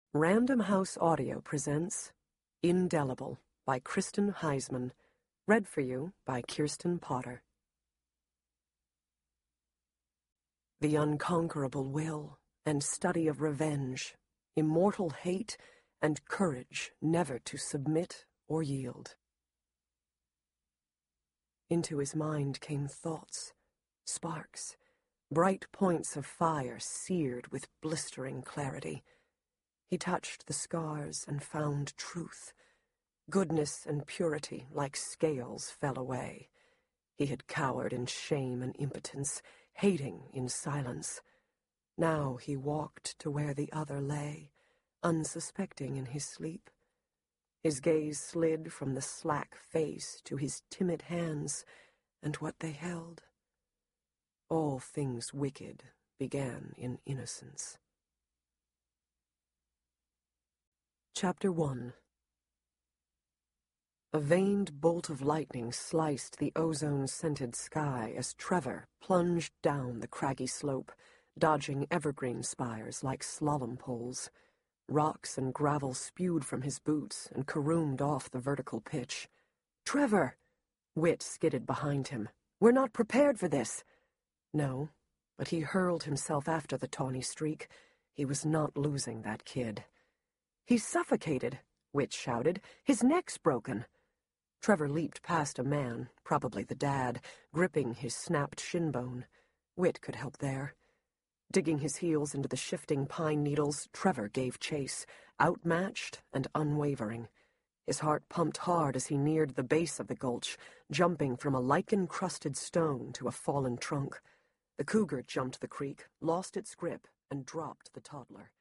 Random House Audio presents Indelible by Kristen Heisman, read for you by Kirsten Potter. The unconquerable will and study of revenge, immortal hate, and courage never to submit or yield. Into his mind came thoughts, sparks, bright points of fire seared with blistering clarity. He touched the scars and found truth. Goodness and purity, like scales, fell away. He had cowered in shame and impotence, hating in silence. Now he walked to where the other lay, unsuspecting in his sleep. His gaze slid from the slack face to his timid hands and what they held. All things wicked began in innocence. Chapter 1. A veined bolt of lightning sliced the ozone-scented sky as Trevor plunged down the craggy slope, dodging evergreen spires like slalom poles. Rocks and gravel spewed from his boots and caroomed off the vertical pitch. "Trevor!" Whit skidded behind him. "We're not prepared for this." No, but he hurled himself after the tawny streak. He was not losing that kid. "He's suffocated," Whit shouted. "His neck's broken." Trevor leaped past a man, probably the dad, gripping his snapped shin bone. Whit could help there. Digging his heels into the shifting pine needles, Trevor gave chase, outmatched and unwavering. His heart pumped hard as he neared the base of the gulch, jumping from a lichen-crusted stone to a fallen trunk. The cougar jumped the creek, lost its grip, and dropped the toddler.